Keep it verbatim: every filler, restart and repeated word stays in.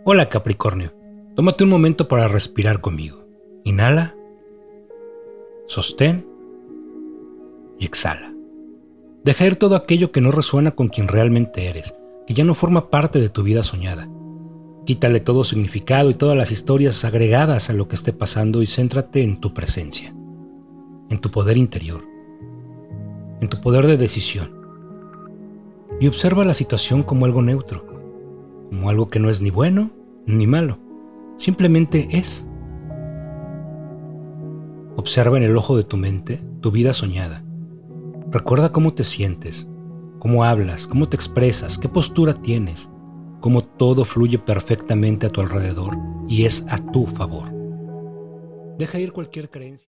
Hola Capricornio, tómate un momento para respirar conmigo. Inhala, sostén y exhala. Deja ir todo aquello que no resuena con quien realmente eres, que ya no forma parte de tu vida soñada. Quítale todo significado y todas las historias agregadas a lo que esté pasando y céntrate en tu presencia, en tu poder interior, en tu poder de decisión. Y observa la situación como algo neutro, como algo que no es ni bueno ni malo, simplemente es. Observa en el ojo de tu mente tu vida soñada. Recuerda cómo te sientes, cómo hablas, cómo te expresas, qué postura tienes, cómo todo fluye perfectamente a tu alrededor y es a tu favor. Deja ir cualquier creencia.